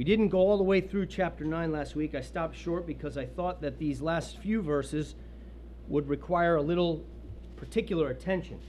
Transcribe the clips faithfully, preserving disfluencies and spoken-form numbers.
didn't go all the way through chapter nine last week. I stopped short because I thought that these last few verses would require a little particular attention.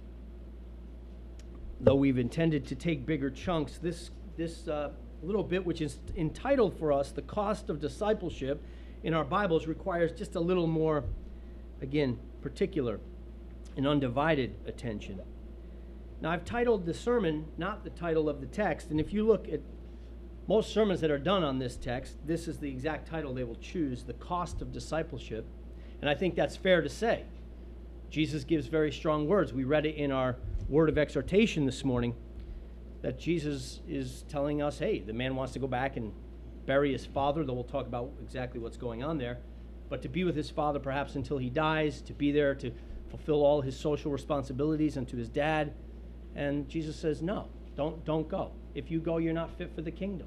Though we've intended to take bigger chunks, this, this uh, little bit, which is entitled for us, The Cost of Discipleship, in our Bibles requires just a little more, again, particular and undivided attention. Now, I've titled the sermon, not the title of the text, and if you look at most sermons that are done on this text, this is the exact title they will choose, The Cost of Discipleship, and I think that's fair to say. Jesus gives very strong words. We read it in our word of exhortation this morning, that Jesus is telling us, hey, the man wants to go back and bury his father, though we'll talk about exactly what's going on there, but to be with his father perhaps until he dies, to be there to fulfill all his social responsibilities unto his dad. And Jesus says, no, don't, don't go. If you go, you're not fit for the kingdom.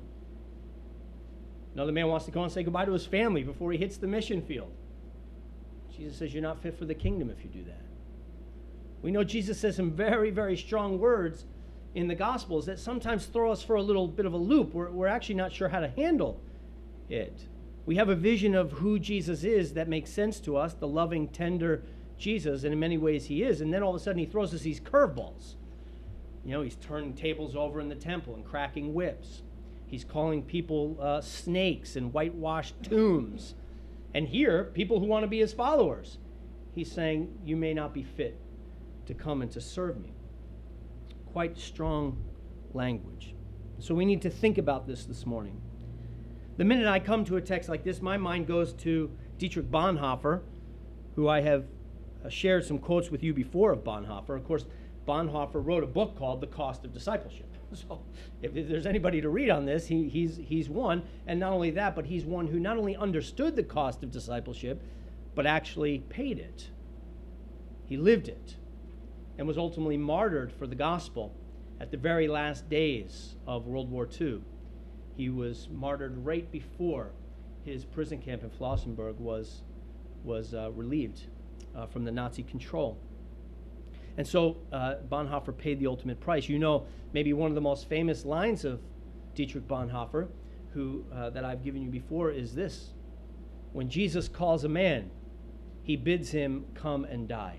Another man wants to go and say goodbye to his family before he hits the mission field. Jesus says, you're not fit for the kingdom if you do that. We know Jesus says some very, very strong words in the Gospels that sometimes throw us for a little bit of a loop. We're, we're actually not sure how to handle it. We have a vision of who Jesus is that makes sense to us, the loving, tender Jesus, and in many ways he is. And then all of a sudden he throws us these curveballs. You know, he's turning tables over in the temple and cracking whips. He's calling people uh, snakes and whitewashed tombs. And here, people who want to be his followers, he's saying, you may not be fit to come and to serve me. Quite strong language. So we need to think about this this morning. The minute I come to a text like this, my mind goes to Dietrich Bonhoeffer, who I have uh, shared some quotes with you before of Bonhoeffer. Of course, Bonhoeffer wrote a book called The Cost of Discipleship. So if there's anybody to read on this, he, he's, he's one. And not only that, but he's one who not only understood the cost of discipleship, but actually paid it. He lived it and was ultimately martyred for the gospel at the very last days of World War Two. He was martyred right before his prison camp in Flossenburg was, was uh, relieved uh, from the Nazi control. And so uh, Bonhoeffer paid the ultimate price. You know, maybe one of the most famous lines of Dietrich Bonhoeffer, who uh, that I've given you before, is this: when Jesus calls a man, he bids him come and die.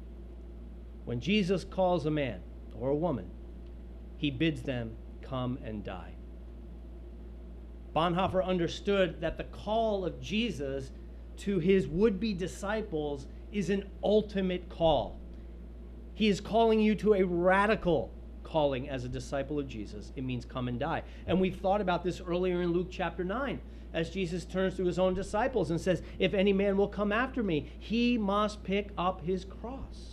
When Jesus calls a man or a woman, he bids them come and die. Bonhoeffer understood that the call of Jesus to his would-be disciples is an ultimate call. He is calling you to a radical calling as a disciple of Jesus. It means come and die. And we've thought about this earlier in Luke chapter nine, as Jesus turns to his own disciples and says, if any man will come after me, he must pick up his cross.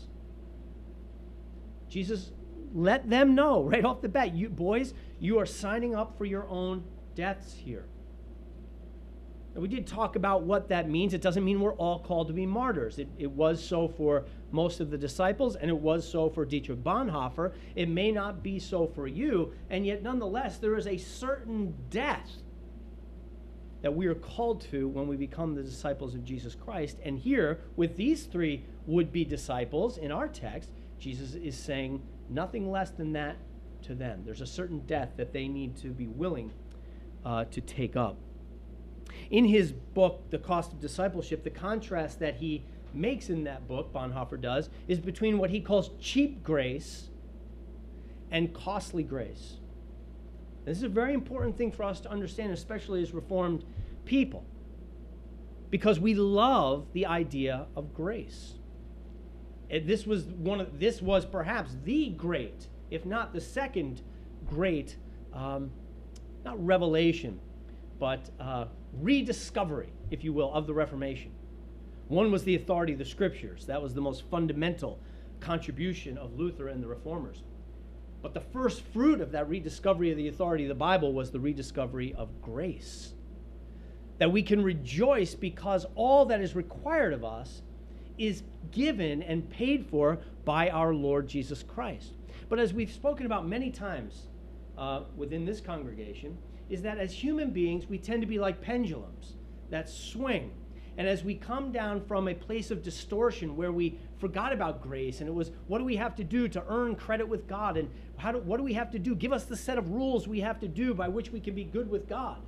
Jesus let them know right off the bat, you boys, you are signing up for your own deaths here. And we did talk about what that means. It doesn't mean we're all called to be martyrs. It, it was so for most of the disciples, and it was so for Dietrich Bonhoeffer. It may not be so for you, and yet nonetheless, there is a certain death that we are called to when we become the disciples of Jesus Christ. And here, with these three would-be disciples in our text, Jesus is saying nothing less than that to them. There's a certain death that they need to be willing uh, to take up. In his book, The Cost of Discipleship, the contrast that he makes in that book, Bonhoeffer does, is between what he calls cheap grace and costly grace. This is a very important thing for us to understand, especially as Reformed people, because we love the idea of grace. And this was one of this was perhaps the great, if not the second great, um, not revelation, but uh, rediscovery, if you will, of the Reformation. One was the authority of the Scriptures. That was the most fundamental contribution of Luther and the Reformers. But the first fruit of that rediscovery of the authority of the Bible was the rediscovery of grace. That we can rejoice because all that is required of us is given and paid for by our Lord Jesus Christ. But as we've spoken about many times uh, within this congregation, is that as human beings, we tend to be like pendulums that swing. And as we come down from a place of distortion where we forgot about grace, and it was, what do we have to do to earn credit with God? And how do, what do we have to do? Give us the set of rules we have to do by which we can be good with God.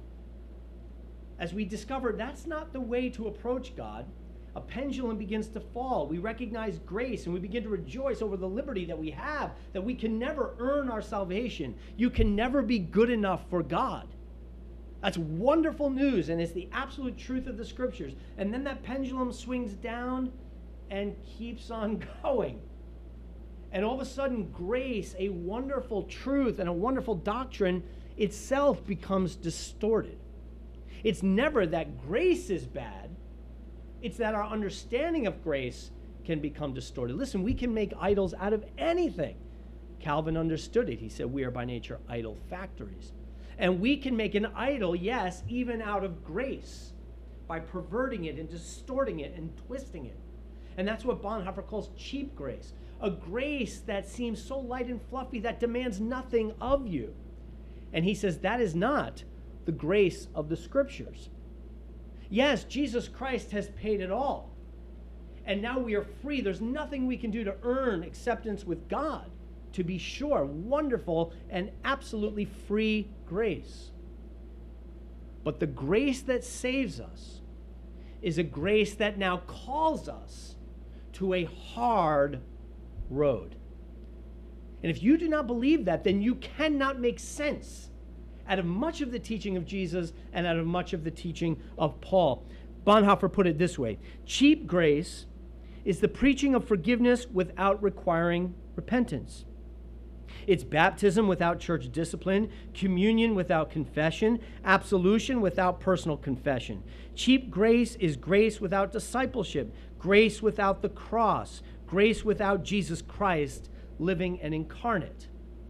As we discover that's not the way to approach God, a pendulum begins to fall. We recognize grace and we begin to rejoice over the liberty that we have, that we can never earn our salvation. You can never be good enough for God. That's wonderful news, and it's the absolute truth of the Scriptures. And then that pendulum swings down and keeps on going. And all of a sudden, grace, a wonderful truth and a wonderful doctrine, itself becomes distorted. It's never that grace is bad. It's that our understanding of grace can become distorted. Listen, we can make idols out of anything. Calvin understood it. He said, we are by nature idol factories. And we can make an idol, yes, even out of grace, by perverting it and distorting it and twisting it. And that's what Bonhoeffer calls cheap grace, a grace that seems so light and fluffy that demands nothing of you. And he says that is not the grace of the Scriptures. Yes, Jesus Christ has paid it all. And now we are free. There's nothing we can do to earn acceptance with God. To be sure, wonderful and absolutely free grace. But the grace that saves us is a grace that now calls us to a hard road. And if you do not believe that, then you cannot make sense out of much of the teaching of Jesus and out of much of the teaching of Paul. Bonhoeffer put it this way: cheap grace is the preaching of forgiveness without requiring repentance. It's baptism without church discipline, communion without confession, absolution without personal confession. Cheap grace is grace without discipleship, grace without the cross, grace without Jesus Christ living and incarnate.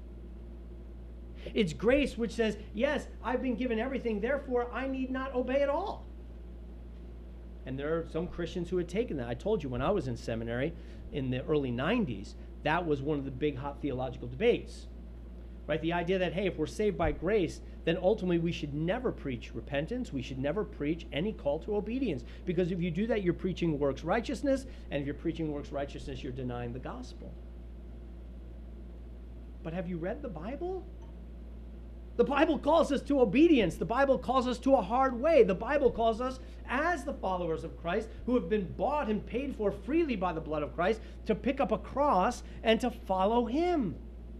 It's grace which says, yes, I've been given everything, therefore I need not obey at all. And there are some Christians who had taken that. I told you when I was in seminary in the early nineties, that was one of the big hot theological debates, right? The idea that, hey, if we're saved by grace, then ultimately we should never preach repentance. We should never preach any call to obedience, because if you do that, you're preaching works righteousness, and if you're preaching works righteousness, you're denying the gospel. But have you read the Bible? The Bible calls us to obedience. The Bible calls us to a hard way. The Bible calls us, as the followers of Christ, who have been bought and paid for freely by the blood of Christ, to pick up a cross and to follow Him.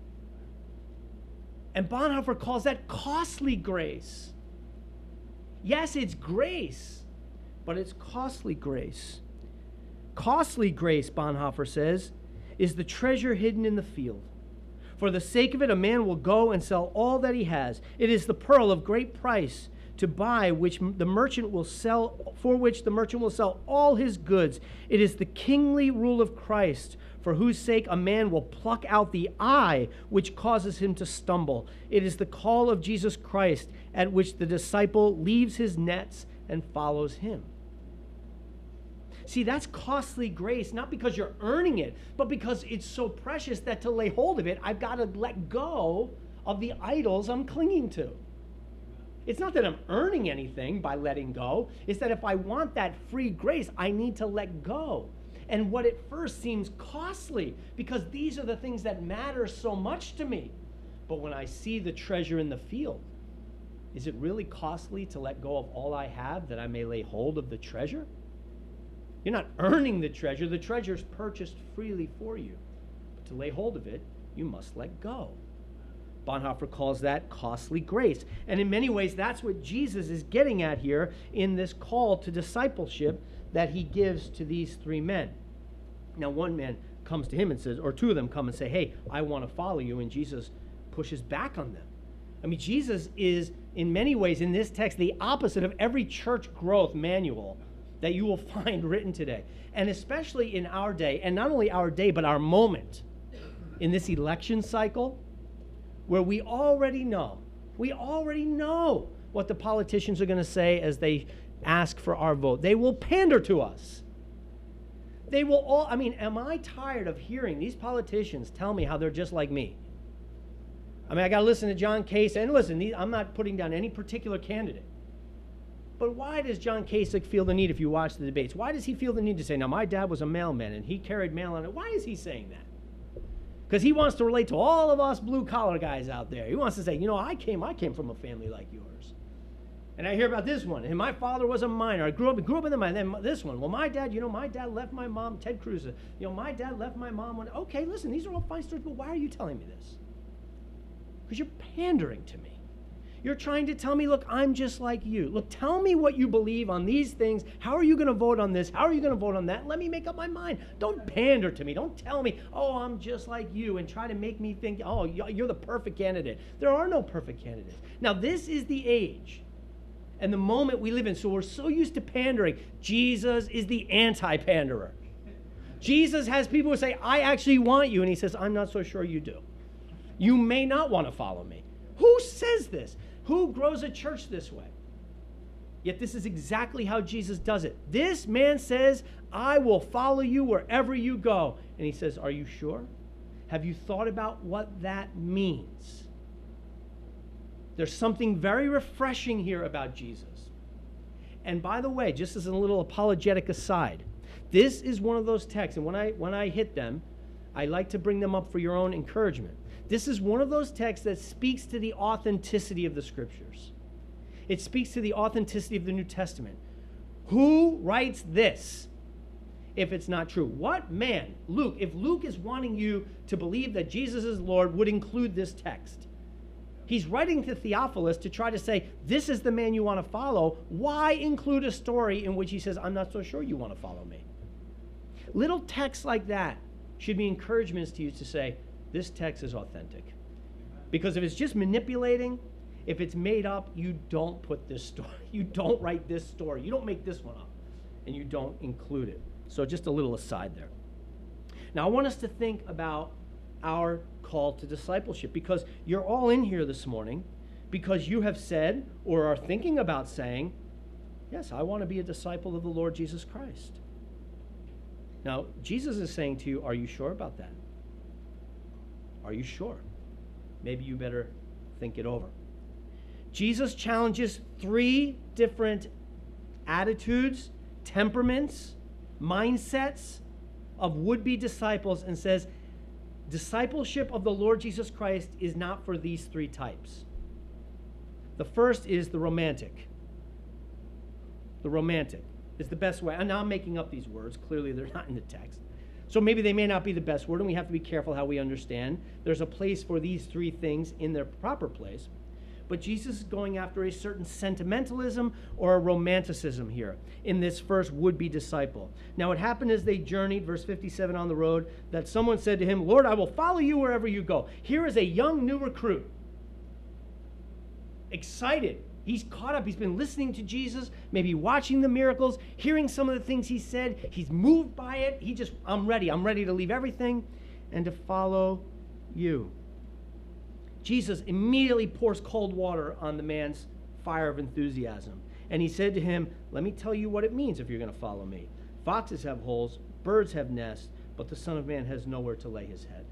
And Bonhoeffer calls that costly grace. Yes, it's grace, but it's costly grace. Costly grace, Bonhoeffer says, is the treasure hidden in the field. For the sake of it, a man will go and sell all that he has. It is the pearl of great price to buy, which the merchant will sell, for which the merchant will sell all his goods. It is the kingly rule of Christ, for whose sake a man will pluck out the eye which causes him to stumble. It is the call of Jesus Christ, at which the disciple leaves his nets and follows him. See, that's costly grace, not because you're earning it, but because it's so precious that to lay hold of it, I've got to let go of the idols I'm clinging to. It's not that I'm earning anything by letting go. It's that if I want that free grace, I need to let go. And what at first seems costly, because these are the things that matter so much to me. But when I see the treasure in the field, is it really costly to let go of all I have that I may lay hold of the treasure? You're not earning the treasure. The treasure is purchased freely for you. But to lay hold of it, you must let go. Bonhoeffer calls that costly grace. And in many ways, that's what Jesus is getting at here in this call to discipleship that he gives to these three men. Now, one man comes to him and says, or two of them come and say, hey, I want to follow you. And Jesus pushes back on them. I mean, Jesus is, in many ways, in this text, the opposite of every church growth manual that you will find written today. And especially in our day, and not only our day, but our moment, in this election cycle, where we already know, we already know what the politicians are going to say as they ask for our vote. They will pander to us. They will all, I mean, am I tired of hearing these politicians tell me how they're just like me? I mean, I got to listen to John Case, and listen, these, I'm not putting down any particular candidate. But why does John Kasich feel the need, if you watch the debates, why does he feel the need to say, now my dad was a mailman and he carried mail on it? Why is he saying that? Because he wants to relate to all of us blue-collar guys out there. He wants to say, you know, I came, I came from a family like yours. And I hear about this one, and my father was a miner. I grew up, grew up in the mine. Then this one, well, my dad, you know, my dad left my mom, Ted Cruz. You know, my dad left my mom when, okay, listen, these are all fine stories, but why are you telling me this? Because you're pandering to me. You're trying to tell me, look, I'm just like you. Look, tell me what you believe on these things. How are you going to vote on this? How are you going to vote on that? Let me make up my mind. Don't pander to me. Don't tell me, oh, I'm just like you, and try to make me think, oh, you're the perfect candidate. There are no perfect candidates. Now, this is the age and the moment we live in, so we're so used to pandering. Jesus is the anti-panderer. Jesus has people who say, I actually want you, and he says, I'm not so sure you do. You may not want to follow me. Who says this? Who grows a church this way? Yet this is exactly how Jesus does it. This man says, I will follow you wherever you go. And he says, are you sure? Have you thought about what that means? There's something very refreshing here about Jesus. And by the way, just as a little apologetic aside, this is one of those texts, and when I, when I hit them, I like to bring them up for your own encouragement. This is one of those texts that speaks to the authenticity of the Scriptures. It speaks to the authenticity of the New Testament. Who writes this if it's not true? What man, Luke, if Luke is wanting you to believe that Jesus is Lord, would include this text? He's writing to Theophilus to try to say, this is the man you want to follow. Why include a story in which he says, I'm not so sure you want to follow me? Little texts like that should be encouragements to you to say, this text is authentic. Because if it's just manipulating, if it's made up, you don't put this story, you don't write this story, you don't make this one up, and you don't include it. So just a little aside there. Now I want us to think about our call to discipleship, because you're all in here this morning because you have said or are thinking about saying, yes, I want to be a disciple of the Lord Jesus Christ. Now, Jesus is saying to you, are you sure about that? Are you sure? Maybe you better think it over. Jesus challenges three different attitudes, temperaments, mindsets of would-be disciples and says, discipleship of the Lord Jesus Christ is not for these three types. The first is the romantic. The romantic is the best way. And now I'm making up these words. Clearly, they're not in the text. So maybe they may not be the best word, and we have to be careful how we understand. There's a place for these three things in their proper place. But Jesus is going after a certain sentimentalism or a romanticism here in this first would-be disciple. Now, it happened as they journeyed, verse fifty-seven, on the road, that someone said to him, Lord, I will follow you wherever you go. Here is a young new recruit, excited. He's caught up. He's been listening to Jesus, maybe watching the miracles, hearing some of the things he said. He's moved by it. He just, I'm ready. I'm ready to leave everything and to follow you. Jesus immediately pours cold water on the man's fire of enthusiasm. And he said to him, let me tell you what it means if you're going to follow me. Foxes have holes, birds have nests, but the Son of Man has nowhere to lay his head.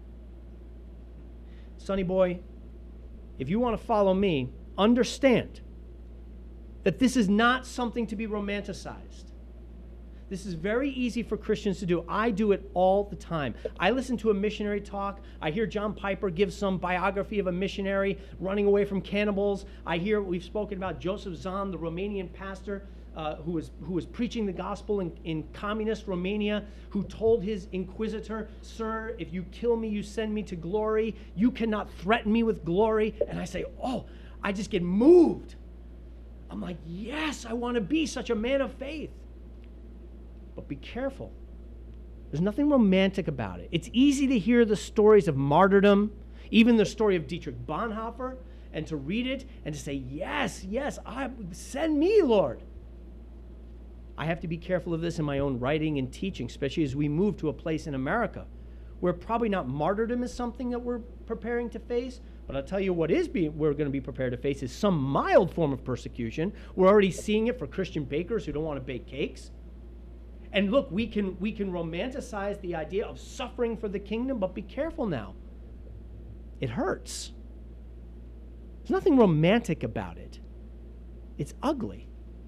Sonny boy, if you want to follow me, understand that this is not something to be romanticized. This is very easy for Christians to do. I do it all the time. I listen to a missionary talk. I hear John Piper give some biography of a missionary running away from cannibals. I hear, we've spoken about Joseph Zahn, the Romanian pastor uh, who, was, who was preaching the gospel in, in communist Romania, who told his inquisitor, sir, if you kill me, you send me to glory. You cannot threaten me with glory. And I say, oh, I just get moved. I'm like, yes, I want to be such a man of faith. But be careful. There's nothing romantic about it. It's easy to hear the stories of martyrdom, even the story of Dietrich Bonhoeffer, and to read it and to say, yes, yes, I, send me, Lord. I have to be careful of this in my own writing and teaching, especially as we move to a place in America where probably not martyrdom is something that we're preparing to face, but I'll tell you what is being, we're going to be prepared to face is some mild form of persecution. We're already seeing it for Christian bakers who don't want to bake cakes. And look, we can, we can romanticize the idea of suffering for the kingdom, but be careful now. It hurts. There's nothing romantic about it. It's ugly.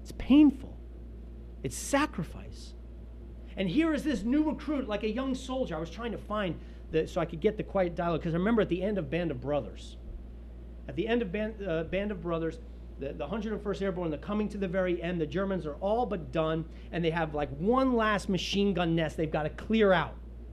It's painful. It's sacrifice. And here is this new recruit, like a young soldier. I was trying to find the, so I could get the quiet dialogue, because I remember at the end of Band of Brothers, at the end of Band, uh, Band of Brothers, the, the one hundred first Airborne, they're coming to the very end. The Germans are all but done, and they have like one last machine gun nest they've got to clear out.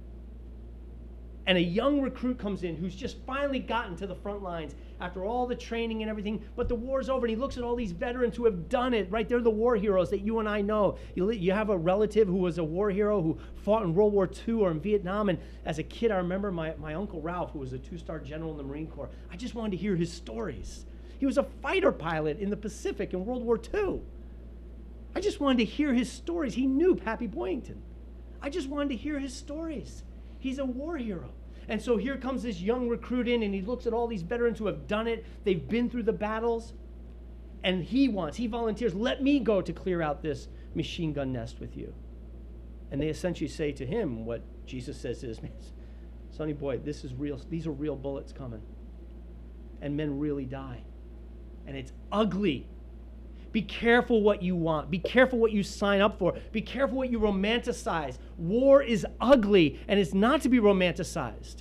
And a young recruit comes in who's just finally gotten to the front lines after all the training and everything, but the war's over, and he looks at all these veterans who have done it, right? They're the war heroes that you and I know. You, you have a relative who was a war hero who fought in World War Two or in Vietnam, and as a kid, I remember my, my Uncle Ralph, who was a two-star general in the Marine Corps. I just wanted to hear his stories. He was a fighter pilot in the Pacific in World War Two. I just wanted to hear his stories. He knew Pappy Boyington. I just wanted to hear his stories. He's a war hero. And so here comes this young recruit in, and he looks at all these veterans who have done it. They've been through the battles. And he wants, he volunteers, let me go to clear out this machine gun nest with you. And they essentially say to him what Jesus says to his man, Sonny boy, this is real. These are real bullets coming. And men really die. And it's ugly. Be careful what you want. Be careful what you sign up for. Be careful what you romanticize. War is ugly, and it's not to be romanticized.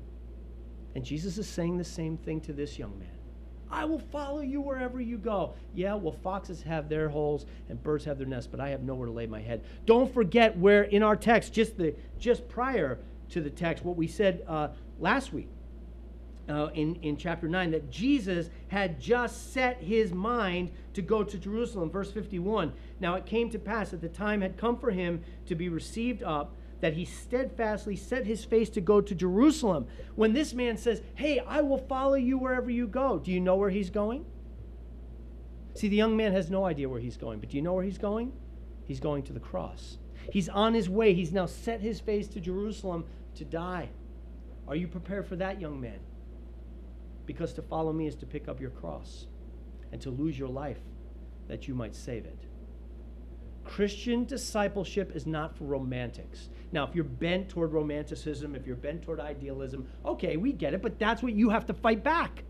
And Jesus is saying the same thing to this young man. I will follow you wherever you go. Yeah, well, foxes have their holes and birds have their nests, but I have nowhere to lay my head. Don't forget where in our text, just the just prior to the text, what we said uh, last week. Uh, in, in chapter nine, that Jesus had just set his mind to go to Jerusalem. Verse fifty-one, now it came to pass that the time had come for him to be received up, that he steadfastly set his face to go to Jerusalem. When this man says, hey, I will follow you wherever you go, do you know where he's going? See, the young man has no idea where he's going, but do you know where he's going? He's going to the cross. He's on his way. He's now set his face to Jerusalem to die. Are you prepared for that, young man? Because to follow me is to pick up your cross and to lose your life that you might save it. Christian discipleship is not for romantics. Now, if you're bent toward romanticism, if you're bent toward idealism, okay, we get it, but that's what you have to fight back.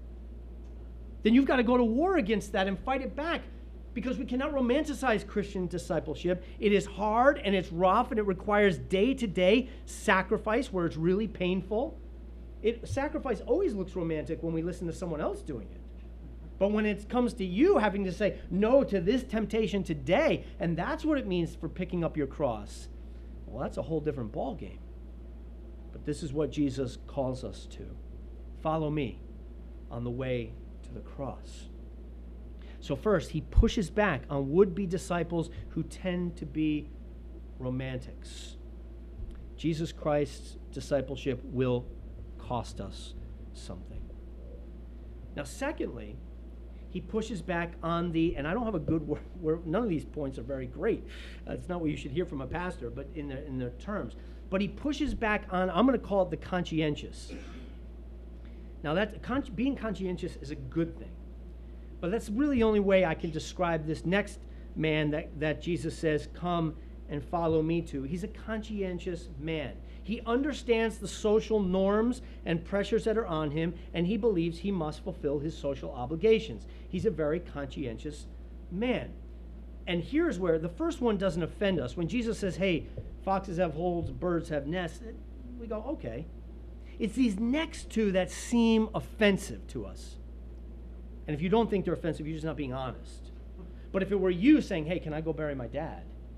Then you've got to go to war against that and fight it back, because we cannot romanticize Christian discipleship. It is hard and it's rough, and it requires day-to-day sacrifice where it's really painful. It, sacrifice always looks romantic when we listen to someone else doing it. But when it comes to you having to say no to this temptation today, and that's what it means for picking up your cross, well, that's a whole different ballgame. But this is what Jesus calls us to. Follow me on the way to the cross. So first, he pushes back on would-be disciples who tend to be romantics. Jesus Christ's discipleship will cost us something. Now, secondly, he pushes back on the, and I don't have a good word, word none of these points are very great. That's not what you should hear from a pastor, but in their, in their terms. But he pushes back on, I'm going to call it the conscientious. Now, that, con, being conscientious is a good thing. But that's really the only way I can describe this next man that, that Jesus says, come and follow me to. He's a conscientious man. He understands the social norms and pressures that are on him, and he believes he must fulfill his social obligations. He's a very conscientious man. And here's where the first one doesn't offend us. When Jesus says, hey, foxes have holes, birds have nests, we go, okay. It's these next two that seem offensive to us. And if you don't think they're offensive, you're just not being honest. But if it were you saying, hey, can I go bury my dad?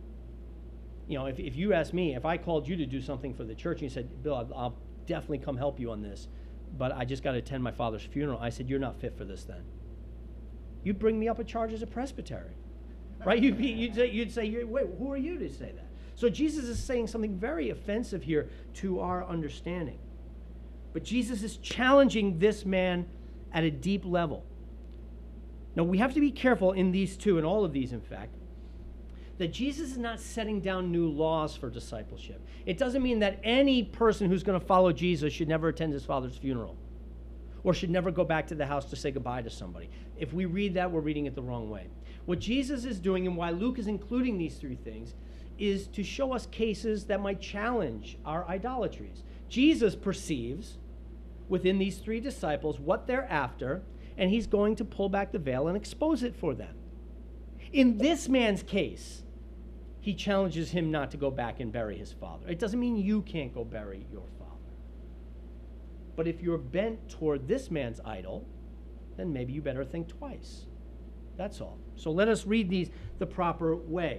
You know, if, if you asked me, if I called you to do something for the church and you said, Bill, I'll, I'll definitely come help you on this, but I just got to attend my father's funeral, I said, you're not fit for this then. You'd bring me up a charge as a presbytery, right? You'd, be, you'd say, you'd say wait, who are you to say that? So Jesus is saying something very offensive here to our understanding. But Jesus is challenging this man at a deep level. Now, we have to be careful in these two, and all of these, in fact, that Jesus is not setting down new laws for discipleship. It doesn't mean that any person who's going to follow Jesus should never attend his father's funeral or should never go back to the house to say goodbye to somebody. If we read that, we're reading it the wrong way. What Jesus is doing, and why Luke is including these three things, is to show us cases that might challenge our idolatries. Jesus perceives within these three disciples what they're after, and he's going to pull back the veil and expose it for them. In this man's case, he challenges him not to go back and bury his father. It doesn't mean you can't go bury your father. But if you're bent toward this man's idol, then maybe you better think twice. That's all. So let us read these the proper way.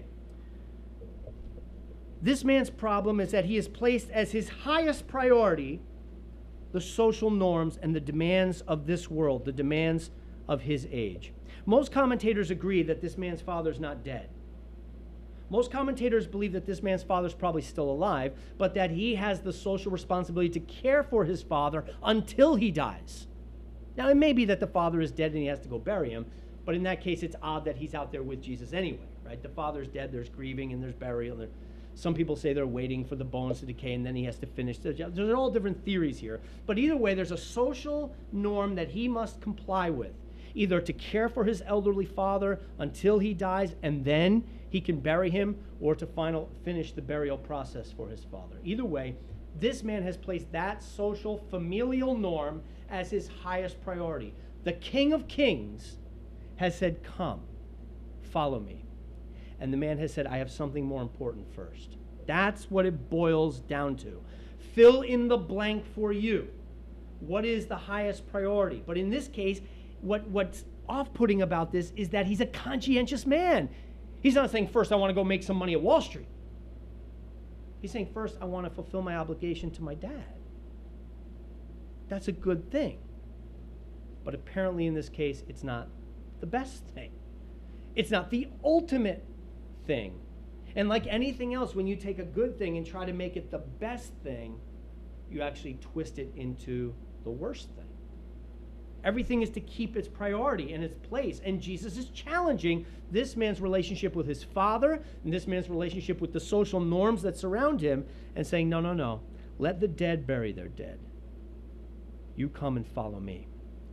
This man's problem is that he has placed as his highest priority the social norms and the demands of this world, the demands of his age. Most commentators agree that this man's father is not dead. Most commentators believe that this man's father is probably still alive, but that he has the social responsibility to care for his father until he dies. Now, it may be that the father is dead and he has to go bury him, but in that case, it's odd that he's out there with Jesus anyway, right? The father's dead, there's grieving, and there's burial. And some people say they're waiting for the bones to decay, and then he has to finish. There's all different theories here. But either way, there's a social norm that he must comply with, either to care for his elderly father until he dies, and then he can bury him, or to final, finish the burial process for his father. Either way, this man has placed that social familial norm as his highest priority. The King of Kings has said, come, follow me. And the man has said, I have something more important first. That's what it boils down to. Fill in the blank for you. What is the highest priority? But in this case, what, what's off-putting about this is that he's a conscientious man. He's not saying, first, I want to go make some money at Wall Street. He's saying, first, I want to fulfill my obligation to my dad. That's a good thing. But apparently in this case, it's not the best thing. It's not the ultimate thing. And like anything else, when you take a good thing and try to make it the best thing, you actually twist it into the worst thing. Everything is to keep its priority and its place. And Jesus is challenging this man's relationship with his father and this man's relationship with the social norms that surround him and saying, no, no, no. Let the dead bury their dead. You come and follow me.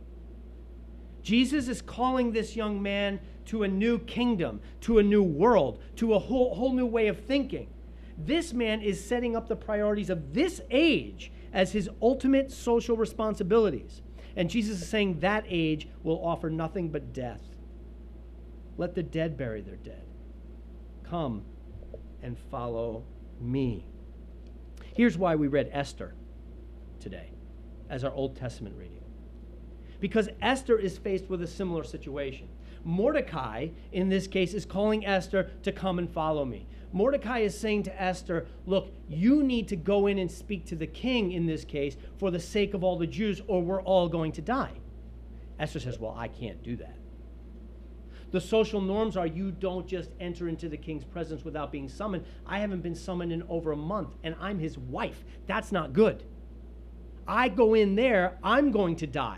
Jesus is calling this young man to a new kingdom, to a new world, to a whole, whole new way of thinking. This man is setting up the priorities of this age as his ultimate social responsibilities. And Jesus is saying that age will offer nothing but death. Let the dead bury their dead. Come and follow me. Here's why we read Esther today as our Old Testament reading. Because Esther is faced with a similar situation. Mordecai, in this case, is calling Esther to come and follow me. Mordecai is saying to Esther, look, you need to go in and speak to the king in this case for the sake of all the Jews, or we're all going to die. Esther says, well, I can't do that. The social norms are you don't just enter into the king's presence without being summoned. I haven't been summoned in over a month, and I'm his wife. That's not good. I go in there, I'm going to die.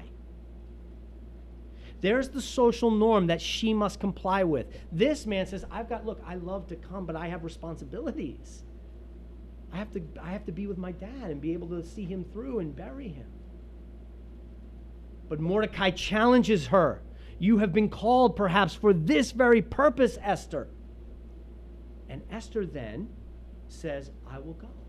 There's the social norm that she must comply with. This man says, I've got, look, I love to come, but I have responsibilities. I have to, I have to be with my dad and be able to see him through and bury him. But Mordecai challenges her. You have been called perhaps for this very purpose, Esther. And Esther then says, I will go.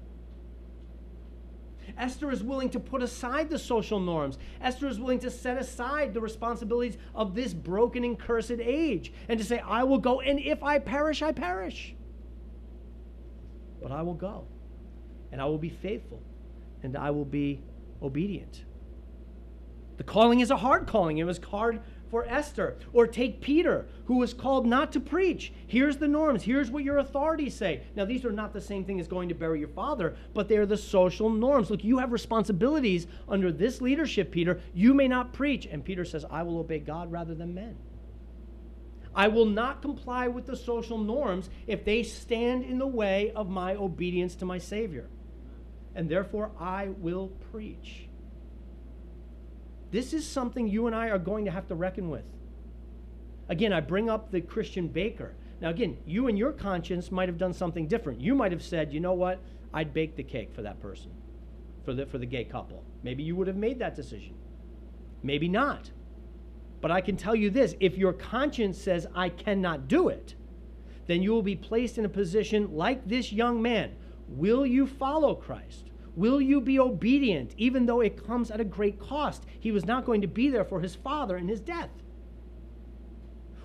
Esther is willing to put aside the social norms. Esther is willing to set aside the responsibilities of this broken and cursed age and to say, I will go, and if I perish, I perish. But I will go, and I will be faithful, and I will be obedient. The calling is a hard calling. It was hard for Esther. Or take Peter, who was called not to preach. Here's the norms. Here's what your authorities say. Now, these are not the same thing as going to bury your father, but they're the social norms. Look, you have responsibilities under this leadership, Peter. You may not preach. And Peter says, I will obey God rather than men. I will not comply with the social norms if they stand in the way of my obedience to my Savior. And therefore, I will preach. This is something you and I are going to have to reckon with. Again, I bring up the Christian baker. Now, again, you and your conscience might have done something different. You might have said, you know what? I'd bake the cake for that person, for the, for the gay couple. Maybe you would have made that decision. Maybe not. But I can tell you this, if your conscience says, I cannot do it, then you will be placed in a position like this young man. Will you follow Christ? Will you be obedient, even though it comes at a great cost? He was not going to be there for his father in his death.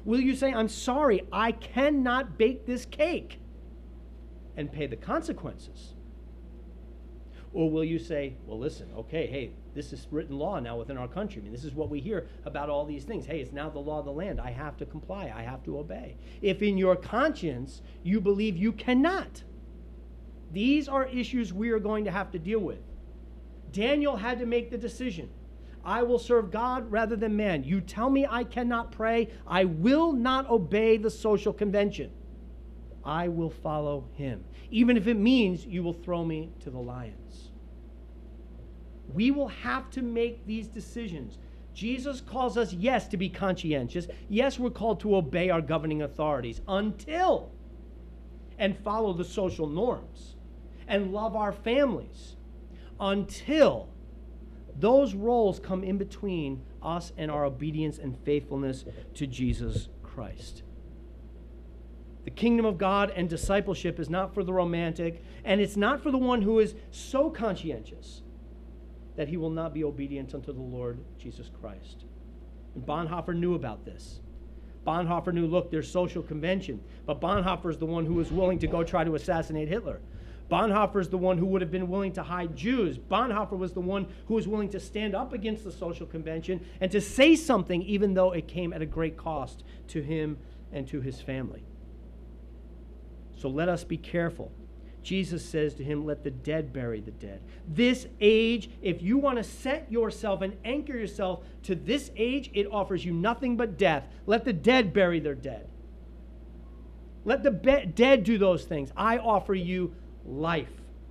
Will you say, I'm sorry, I cannot bake this cake, and pay the consequences? Or will you say, well, listen, okay, hey, this is written law now within our country. I mean, this is what we hear about all these things. Hey, it's now the law of the land. I have to comply. I have to obey. If in your conscience you believe you cannot, these are issues we are going to have to deal with. Daniel had to make the decision. I will serve God rather than man. You tell me I cannot pray. I will not obey the social convention. I will follow him, even if it means you will throw me to the lions. We will have to make these decisions. Jesus calls us, yes, to be conscientious. Yes, we're called to obey our governing authorities until and follow the social norms and love our families until those roles come in between us and our obedience and faithfulness to Jesus Christ. The kingdom of God and discipleship is not for the romantic, and it's not for the one who is so conscientious that he will not be obedient unto the Lord Jesus Christ. And Bonhoeffer knew about this. Bonhoeffer knew, look, there's social convention, but Bonhoeffer is the one who was willing to go try to assassinate Hitler. Bonhoeffer is the one who would have been willing to hide Jews. Bonhoeffer was the one who was willing to stand up against the social convention and to say something even though it came at a great cost to him and to his family. So let us be careful. Jesus says to him, let the dead bury the dead. This age, if you want to set yourself and anchor yourself to this age, it offers you nothing but death. Let the dead bury their dead. Let the be- dead do those things. I offer you life.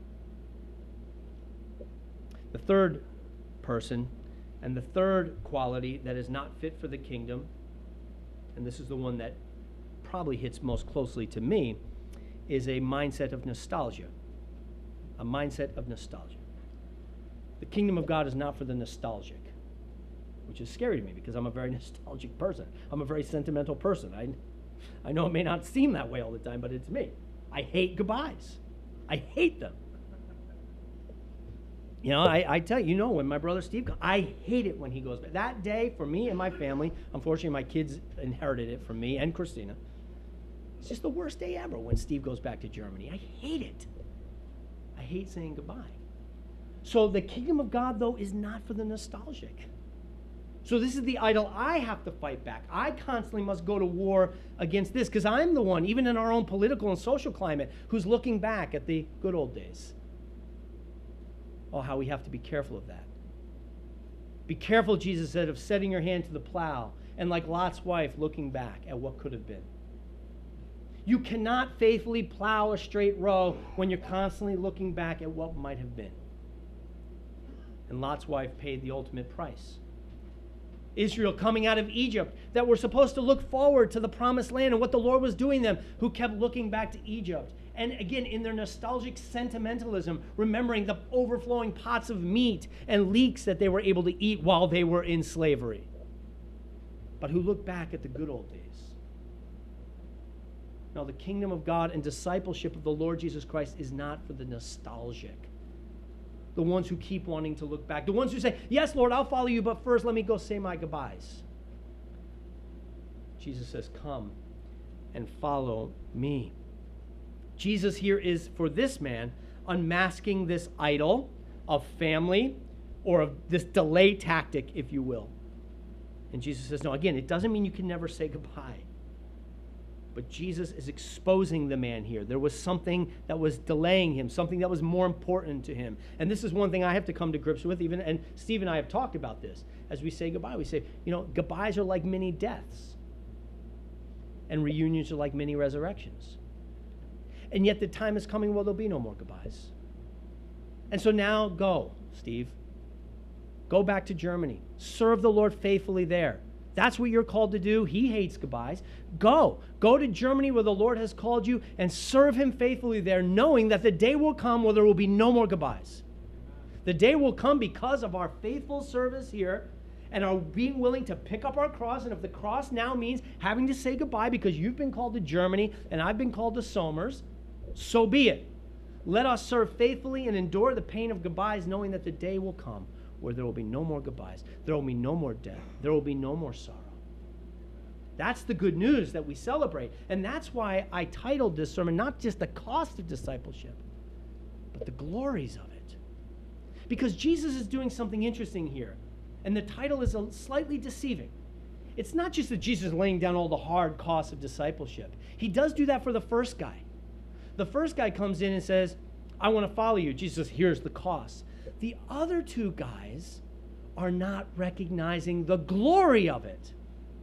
The third person and the third quality that is not fit for the kingdom, and this is the one that probably hits most closely to me, is a mindset of nostalgia. A mindset of nostalgia. The kingdom of God is not for the nostalgic, which is scary to me because I'm a very nostalgic person. I'm a very sentimental person. I, I know it may not seem that way all the time, but it's me. I hate goodbyes. I hate them. You know, I, I tell you, you know, when my brother Steve comes, I hate it when he goes back. That day, for me and my family, unfortunately my kids inherited it from me and Christina. It's just the worst day ever when Steve goes back to Germany. I hate it. I hate saying goodbye. So the kingdom of God, though, is not for the nostalgic. So this is the idol I have to fight back. I constantly must go to war against this because I'm the one, even in our own political and social climate, who's looking back at the good old days. Oh, how we have to be careful of that. Be careful, Jesus said, of setting your hand to the plow and like Lot's wife looking back at what could have been. You cannot faithfully plow a straight row when you're constantly looking back at what might have been. And Lot's wife paid the ultimate price. Israel coming out of Egypt, that were supposed to look forward to the promised land and what the Lord was doing them, who kept looking back to Egypt. And again, in their nostalgic sentimentalism, remembering the overflowing pots of meat and leeks that they were able to eat while they were in slavery. But who looked back at the good old days. Now, the kingdom of God and discipleship of the Lord Jesus Christ is not for the nostalgic. The ones who keep wanting to look back. The ones who say, yes, Lord, I'll follow you, but first let me go say my goodbyes. Jesus says, come and follow me. Jesus here is, for this man, unmasking this idol of family or of this delay tactic, if you will. And Jesus says, no, again, it doesn't mean you can never say goodbye. But Jesus is exposing the man here. There was something that was delaying him, something that was more important to him. And this is one thing I have to come to grips with, even, and Steve and I have talked about this. As we say goodbye, we say, you know, goodbyes are like mini deaths. And reunions are like mini resurrections. And yet the time is coming where there'll be no more goodbyes. And so now go, Steve. Go back to Germany. Serve the Lord faithfully there. That's what you're called to do. He hates goodbyes. Go. Go to Germany where the Lord has called you and serve him faithfully there, knowing that the day will come where there will be no more goodbyes. The day will come because of our faithful service here and our being willing to pick up our cross. And if the cross now means having to say goodbye because you've been called to Germany and I've been called to Somers, so be it. Let us serve faithfully and endure the pain of goodbyes, knowing that the day will come where there will be no more goodbyes. There will be no more death. There will be no more sorrow. That's the good news that we celebrate. And that's why I titled this sermon, not just the cost of discipleship, but the glories of it. Because Jesus is doing something interesting here. And the title is a slightly deceiving. It's not just that Jesus is laying down all the hard costs of discipleship. He does do that for the first guy. The first guy comes in and says, I want to follow you. Jesus says, here's the cost. The other two guys are not recognizing the glory of it.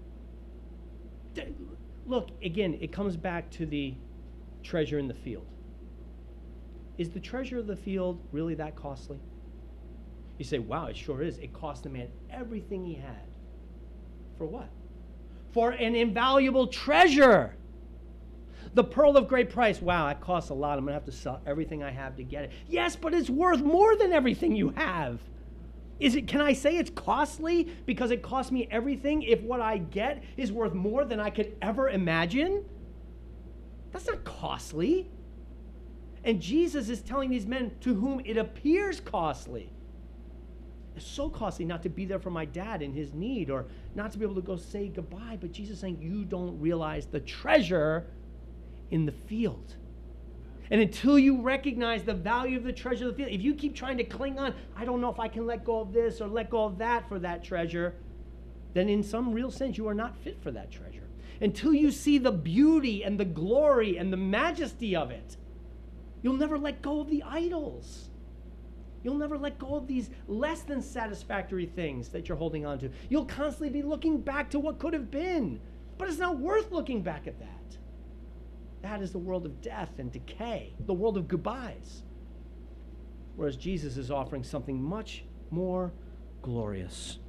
Look, again, it comes back to the treasure in the field. Is the treasure of the field really that costly? You say, wow, it sure is. It cost the man everything he had. For what? For an invaluable treasure. The pearl of great price. Wow, that costs a lot. I'm going to have to sell everything I have to get it. Yes, but it's worth more than everything you have. Is it? Can I say it's costly because it cost me everything if what I get is worth more than I could ever imagine? That's not costly. And Jesus is telling these men to whom it appears costly. It's so costly not to be there for my dad in his need or not to be able to go say goodbye. But Jesus is saying you don't realize the treasure in the field. And until you recognize the value of the treasure of the field, if you keep trying to cling on, I don't know if I can let go of this or let go of that for that treasure, then in some real sense you are not fit for that treasure. Until you see the beauty and the glory and the majesty of it, you'll never let go of the idols. You'll never let go of these less than satisfactory things that you're holding on to. You'll constantly be looking back to what could have been, but it's not worth looking back at that. That is the world of death and decay, the world of goodbyes. Whereas Jesus is offering something much more glorious.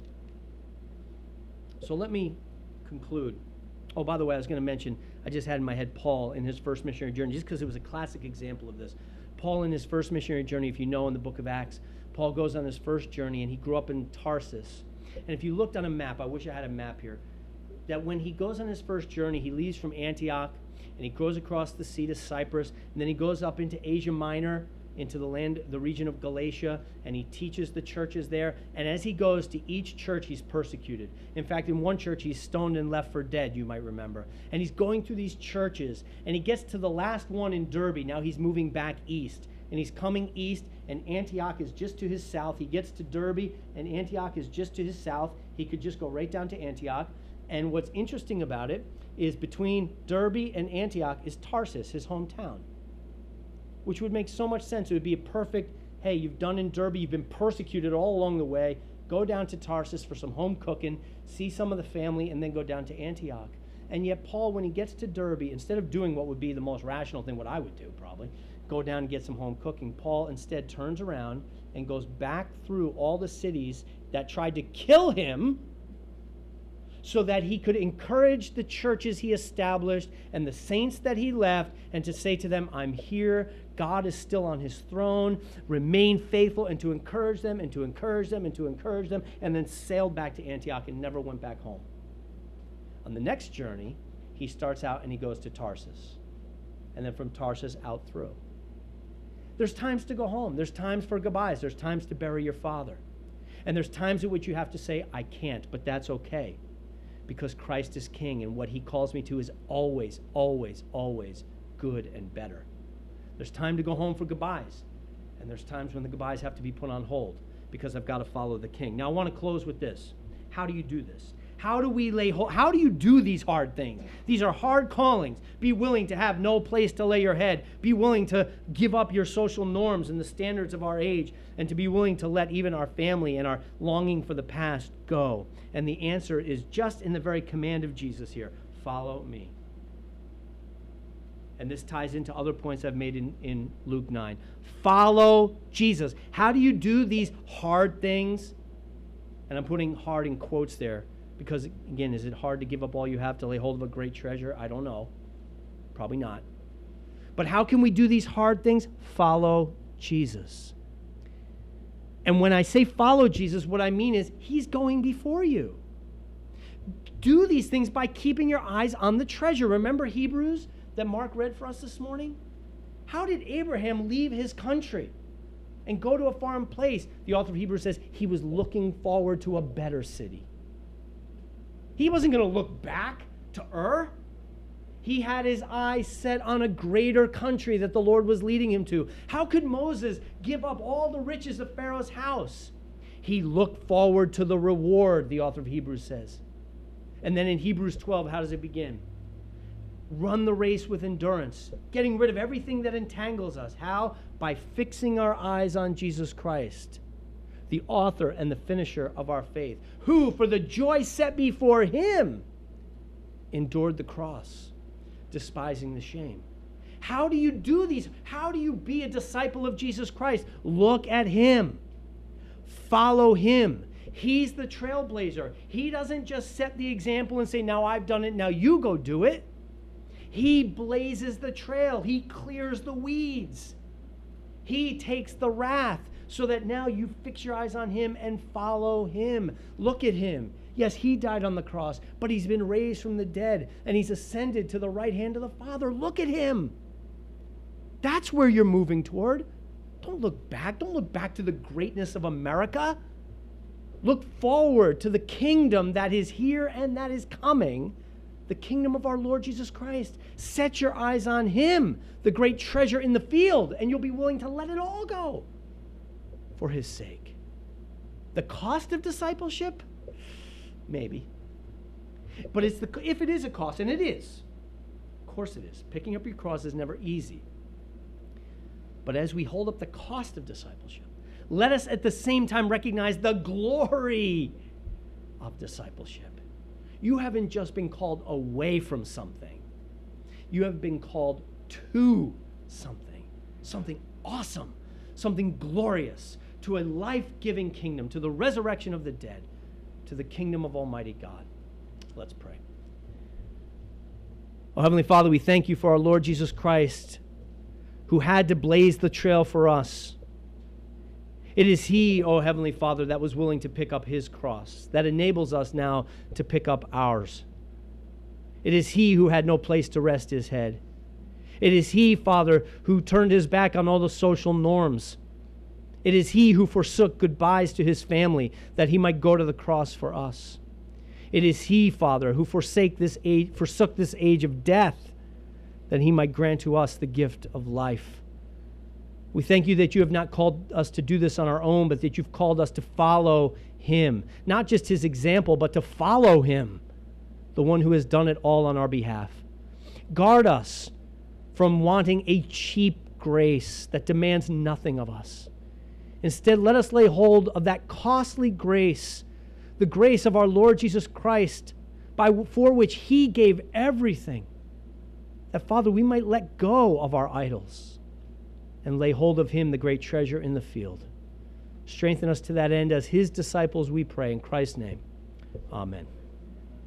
So let me conclude. Oh, by the way, I was going to mention, I just had in my head Paul in his first missionary journey, just because it was a classic example of this. Paul in his first missionary journey, if you know in the book of Acts, Paul goes on his first journey and he grew up in Tarsus. And if you looked on a map, I wish I had a map here, that when he goes on his first journey, he leaves from Antioch and he goes across the sea to Cyprus, and then he goes up into Asia Minor, into the land, the region of Galatia, and he teaches the churches there. And as he goes to each church, he's persecuted. In fact, in one church, he's stoned and left for dead, you might remember. And he's going through these churches, and he gets to the last one in Derbe. Now he's moving back east, and he's coming east, and Antioch is just to his south. He gets to Derbe, and Antioch is just to his south. He could just go right down to Antioch. And what's interesting about it is between Derbe and Antioch is Tarsus, his hometown, which would make so much sense. It would be a perfect, hey, you've done in Derbe, you've been persecuted all along the way, go down to Tarsus for some home cooking, see some of the family, and then go down to Antioch. And yet Paul, when he gets to Derbe, instead of doing what would be the most rational thing, what I would do probably, go down and get some home cooking, Paul instead turns around and goes back through all the cities that tried to kill him so that he could encourage the churches he established and the saints that he left, and to say to them, I'm here, God is still on his throne, remain faithful, and to encourage them, and to encourage them, and to encourage them, and then sailed back to Antioch and never went back home. On the next journey, he starts out and he goes to Tarsus, and then from Tarsus out through. There's times to go home. There's times for goodbyes. There's times to bury your father. And there's times at which you have to say, I can't, but that's okay. Because Christ is king, and what he calls me to is always, always, always good and better. There's time to go home for goodbyes, and there's times when the goodbyes have to be put on hold because I've got to follow the king. Now, I want to close with this. How do you do this? How do we lay hold? How do you do these hard things? These are hard callings. Be willing to have no place to lay your head. Be willing to give up your social norms and the standards of our age, and to be willing to let even our family and our longing for the past go. And the answer is just in the very command of Jesus here. Follow me. And this ties into other points I've made in, in Luke nine. Follow Jesus. How do you do these hard things? And I'm putting hard in quotes there. Because, again, is it hard to give up all you have to lay hold of a great treasure? I don't know. Probably not. But how can we do these hard things? Follow Jesus. And when I say follow Jesus, what I mean is he's going before you. Do these things by keeping your eyes on the treasure. Remember Hebrews that Mark read for us this morning? How did Abraham leave his country and go to a foreign place? The author of Hebrews says he was looking forward to a better city. He wasn't going to look back To Ur? He had his eyes set on a greater country that the Lord was leading him to. How could Moses give up all the riches of Pharaoh's house? He looked forward to the reward, the author of Hebrews says. And then in Hebrews twelve, how does it begin? Run the race with endurance, getting rid of everything that entangles us. How? By fixing our eyes on Jesus Christ, the author and the finisher of our faith, who, for the joy set before him, endured the cross, despising the shame. How do you do these? How do you be a disciple of Jesus Christ? Look at him. Follow him. He's the trailblazer. He doesn't just set the example and say, now I've done it, now you go do it. He blazes the trail. He clears the weeds. He takes the wrath so that now you fix your eyes on him and follow him. Look at him. Yes, he died on the cross, but he's been raised from the dead and he's ascended to the right hand of the Father. Look at him. That's where you're moving toward. Don't look back. Don't look back to the greatness of America. Look forward to the kingdom that is here and that is coming, the kingdom of our Lord Jesus Christ. Set your eyes on him, the great treasure in the field, and you'll be willing to let it all go for his sake. The cost of discipleship? Maybe. But it's the, if it is a cost, and it is, of course it is. Picking up your cross is never easy. But as we hold up the cost of discipleship, let us at the same time recognize the glory of discipleship. You haven't just been called away from something. You have been called to something, something awesome, something glorious, to a life-giving kingdom, to the resurrection of the dead, to the kingdom of Almighty God. Let's pray. Oh, Heavenly Father, we thank you for our Lord Jesus Christ, who had to blaze the trail for us. It is he, oh Heavenly Father, that was willing to pick up his cross, that enables us now to pick up ours. It is he who had no place to rest his head. It is he, Father, who turned his back on all the social norms. It is he who forsook goodbyes to his family that he might go to the cross for us. It is he, Father, who forsake this age, forsook this age of death that he might grant to us the gift of life. We thank you that you have not called us to do this on our own, but that you've called us to follow him. Not just his example, but to follow him, the one who has done it all on our behalf. Guard us from wanting a cheap grace that demands nothing of us. Instead, let us lay hold of that costly grace, the grace of our Lord Jesus Christ, by, for which he gave everything, that, Father, we might let go of our idols and lay hold of him, the great treasure in the field. Strengthen us to that end as his disciples, we pray. In Christ's name, amen.